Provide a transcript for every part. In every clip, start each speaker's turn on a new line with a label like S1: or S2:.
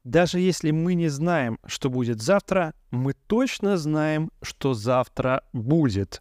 S1: Даже если мы не знаем, что будет завтра, мы точно знаем, что завтра будет.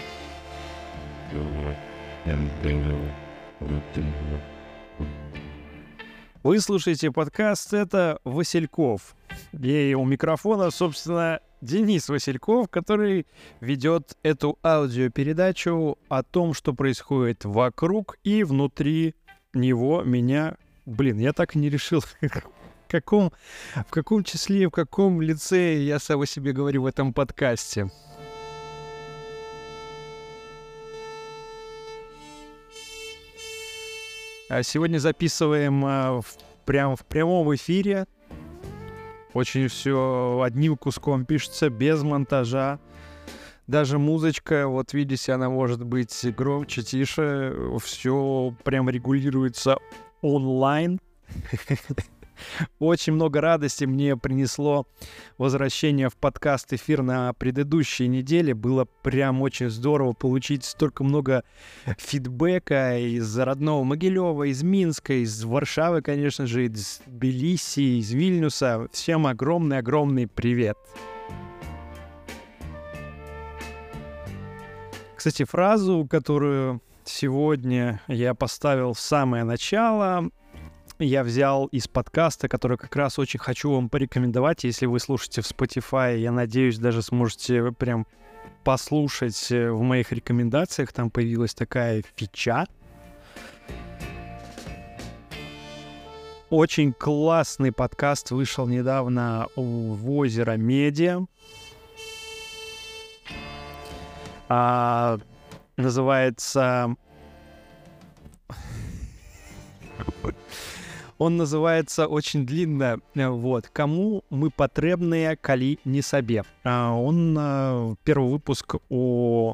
S1: Вы слушаете подкаст «Это Васильков». И у микрофона, собственно, Денис Васильков, который ведет эту аудиопередачу о том, что происходит вокруг и внутри него, меня. Я так и не решил, в каком числе, в каком лице я сам о себе говорю в этом подкасте. Сегодня записываем прямо в прямом эфире. Очень все одним куском пишется, без монтажа. Даже музычка, вот видите, она может быть громче, тише. Все прям регулируется онлайн. Очень много радости мне принесло возвращение в подкаст-эфир на предыдущей неделе. Было прям очень здорово получить столько много фидбэка из родного Могилева, из Минска, из Варшавы, конечно же, из Тбилиси, из Вильнюса. Всем огромный-огромный привет! Кстати, фразу, которую сегодня я поставил в самое начало, я взял из подкаста, который как раз очень хочу вам порекомендовать. Если вы слушаете в Spotify, я надеюсь, даже сможете прям послушать в моих рекомендациях. Там появилась такая фича. Очень классный подкаст вышел недавно в Озеро Медиа. Называется... Он называется очень длинно, «Кому мы потребные, коли не себе». Он первый выпуск о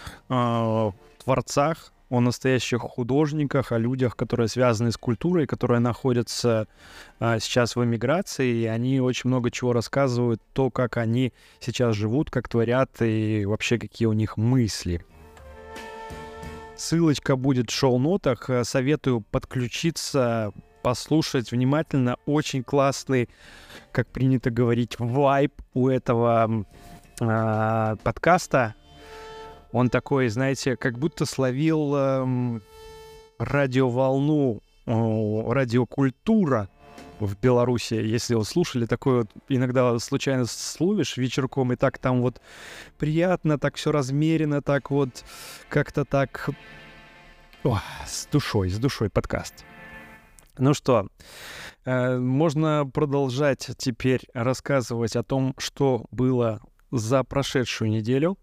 S1: творцах, о настоящих художниках, о людях, которые связаны с культурой, которые находятся сейчас в эмиграции, и они очень много чего рассказывают, то, как они сейчас живут, как творят, и вообще какие у них мысли. Ссылочка будет в шоу-нотах, советую подключиться, послушать внимательно. Очень классный, как принято говорить, вайб у этого подкаста. Он такой, знаете, как будто словил радиоволну, радиокультура в Беларуси. Если вы слушали, такое вот иногда случайно словишь вечерком, и так там вот приятно, так все размеренно, так вот как-то так с душой подкаст. Ну что, можно продолжать теперь рассказывать о том, что было за прошедшую неделю.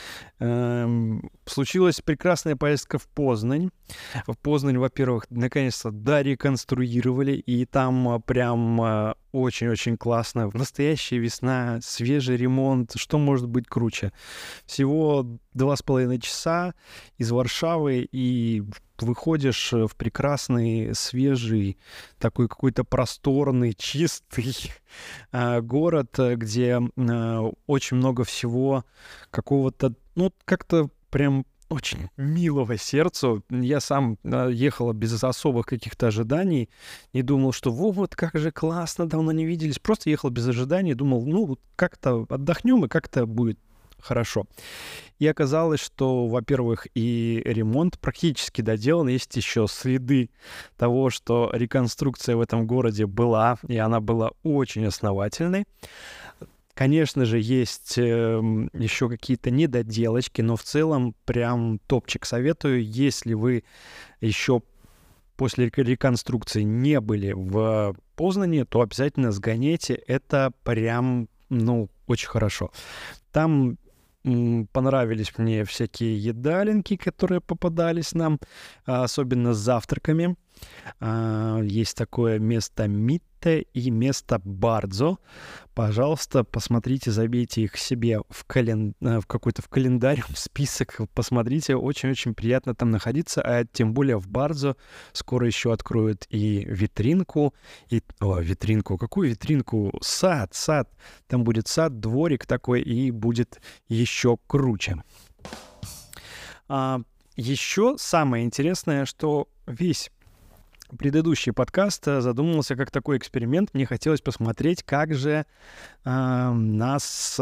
S1: Случилась прекрасная поездка в Познань. В Познань, во-первых, наконец-то дореконструировали, и там прям очень-очень классно. Настоящая весна, свежий ремонт. Что может быть круче? Всего 2,5 часа из Варшавы, и выходишь в прекрасный, свежий, такой какой-то просторный, чистый город, где очень много всего какого-то, как-то прям очень милого сердцу. Я сам ехал без особых каких-то ожиданий, не думал, что вот как же классно, давно не виделись. Просто ехал без ожиданий, думал, как-то отдохнем, и как-то будет хорошо. И оказалось, что, во-первых, и ремонт практически доделан. Есть еще следы того, что реконструкция в этом городе была, и она была очень основательной. Конечно же, есть еще какие-то недоделочки, но в целом прям топчик. Советую, если вы еще после реконструкции не были в Познани, то обязательно сгоняйте. Это прям, очень хорошо. Там понравились мне всякие едалинки, которые попадались нам, особенно с завтраками. Есть такое место Митте и место Бардзо. Пожалуйста, посмотрите, забейте их себе в какой-то в календарь, в список. Посмотрите, очень-очень приятно там находиться. А тем более в Бардзо скоро еще откроют и витринку. Витринку? Какую витринку? Сад. Там будет сад, дворик такой, и будет еще круче. Еще самое интересное, что весь предыдущий подкаст задумывался как такой эксперимент. Мне хотелось посмотреть, как же нас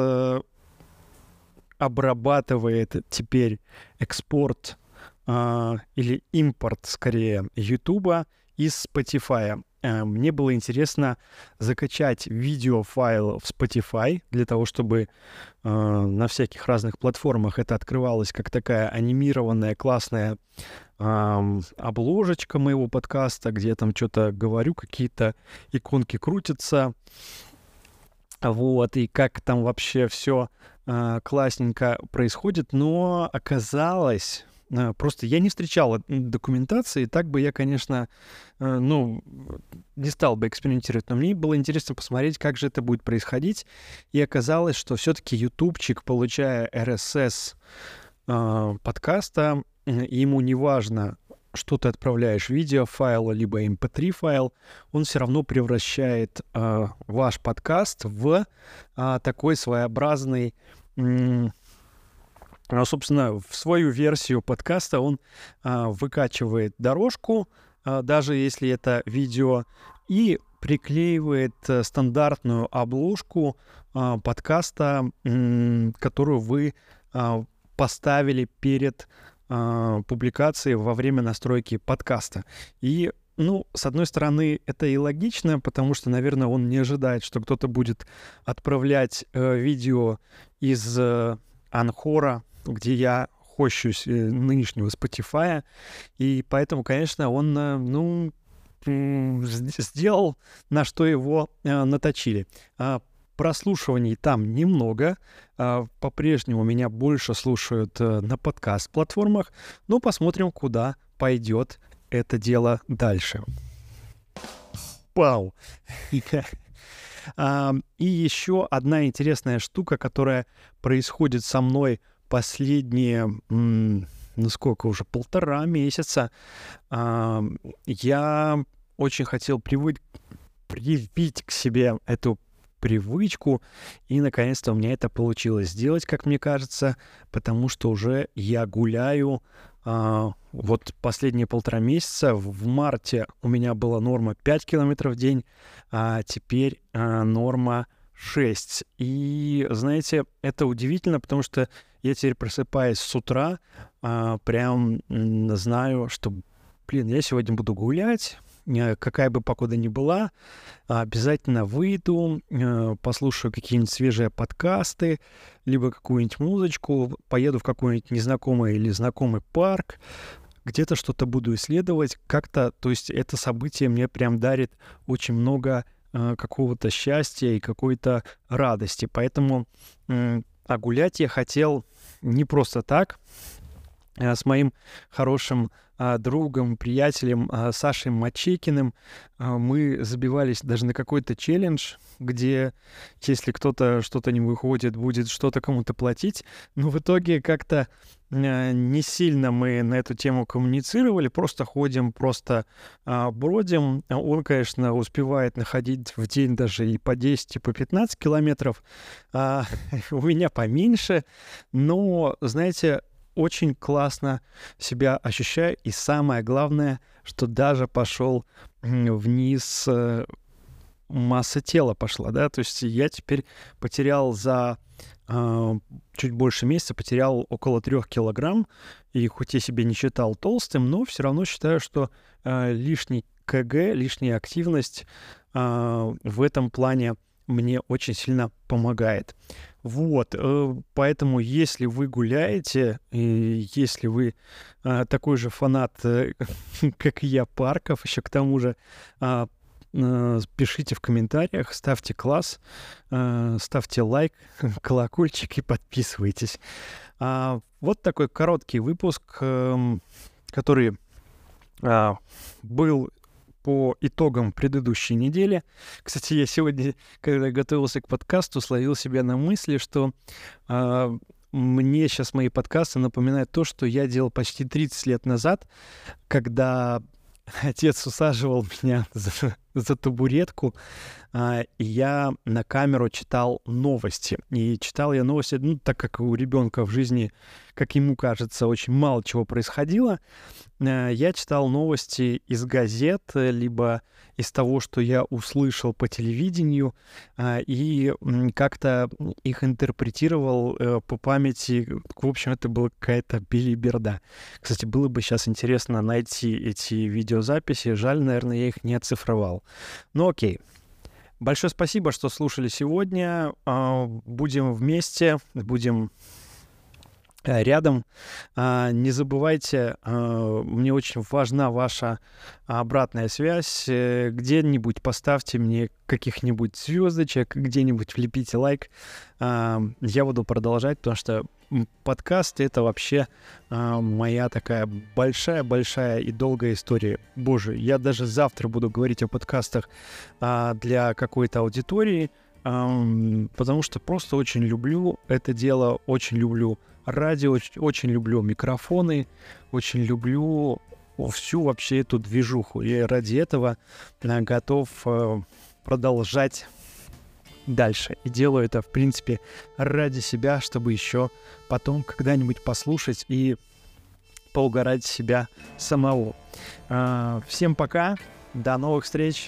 S1: обрабатывает теперь экспорт или импорт, скорее, Ютуба из Spotify. Мне было интересно закачать видеофайл в Spotify для того, чтобы на всяких разных платформах это открывалось как такая анимированная классная обложечка моего подкаста, где я там что-то говорю, какие-то иконки крутятся. Вот, и как там вообще все классненько происходит. Но оказалось... Просто я не встречал документации, так бы я, конечно, не стал бы экспериментировать, но мне было интересно посмотреть, как же это будет происходить. И оказалось, что все-таки ютубчик, получая RSS подкаста, ему не важно, что ты отправляешь, видеофайл, либо MP3 файл, он все равно превращает ваш подкаст в такой своеобразный... собственно, в свою версию подкаста он выкачивает дорожку, даже если это видео, и приклеивает стандартную обложку подкаста, которую вы поставили перед публикацией во время настройки подкаста. И, с одной стороны, это и логично, потому что, наверное, он не ожидает, что кто-то будет отправлять видео из Анхора, где я хощусь нынешнего Spotify, и поэтому, конечно, он, сделал, на что его наточили. Прослушиваний там немного, по-прежнему меня больше слушают на подкаст-платформах, но посмотрим, куда пойдет это дело дальше. Пау! И еще одна интересная штука, которая происходит со мной последние, сколько уже, 1,5 месяца. Я очень хотел привить к себе эту привычку, и наконец-то у меня это получилось сделать, как мне кажется, потому что уже я гуляю вот последние 1,5 месяца. В марте у меня была норма 5 километров в день, а теперь норма 6. И, знаете, это удивительно, потому что я теперь просыпаюсь с утра, прям знаю, что, я сегодня буду гулять, какая бы погода ни была, обязательно выйду, послушаю какие-нибудь свежие подкасты, либо какую-нибудь музычку, поеду в какой-нибудь незнакомый или знакомый парк, где-то что-то буду исследовать как-то. То есть это событие мне прям дарит очень много какого-то счастья и какой-то радости. Поэтому гулять я хотел не просто так. С моим хорошим другом, приятелем Сашей Мачекиным мы забивались даже на какой-то челлендж, где, если кто-то что-то не выходит, будет что-то кому-то платить. Но в итоге как-то не сильно мы на эту тему коммуницировали, просто ходим, просто бродим. Он, конечно, успевает находить в день даже и по 10, и по 15 километров. У меня поменьше, но, знаете, очень классно себя ощущаю. И самое главное, что даже пошел вниз, масса тела пошла, да, то есть я теперь потерял за чуть больше месяца, потерял около 3 килограмм, и хоть я себя не считал толстым, но все равно считаю, что лишний КГ, лишняя активность в этом плане мне очень сильно помогает. Вот, поэтому если вы гуляете, и если вы такой же фанат, как и я, парков, еще к тому же пишите в комментариях, ставьте класс, ставьте лайк, колокольчик и подписывайтесь. Вот такой короткий выпуск, который был по итогам предыдущей недели. Кстати, я сегодня, когда готовился к подкасту, словил себя на мысли, что мне сейчас мои подкасты напоминают то, что я делал почти 30 лет назад, когда отец усаживал меня за табуретку, и я на камеру читал новости. И читал я новости, ну, так как у ребенка в жизни, как ему кажется, очень мало чего происходило, я читал новости из газет, либо из того, что я услышал по телевидению, и как-то их интерпретировал по памяти. В общем, это была какая-то белиберда. Кстати, было бы сейчас интересно найти эти видеозаписи. Жаль, наверное, я их не оцифровал. Ну окей. Большое спасибо, что слушали сегодня. Будем вместе, будем рядом. Не забывайте, мне очень важна ваша обратная связь. Где-нибудь поставьте мне каких-нибудь звездочек, где-нибудь влепите лайк. Я буду продолжать, потому что подкаст — это вообще моя такая большая и долгая история. Боже, я даже завтра буду говорить о подкастах для какой-то аудитории, потому что просто очень люблю это дело, очень люблю радио, очень люблю микрофоны, очень люблю всю вообще эту движуху. И ради этого готов продолжать дальше. И делаю это, в принципе, ради себя, чтобы еще потом когда-нибудь послушать и поугарать себя самого. Всем пока, до новых встреч.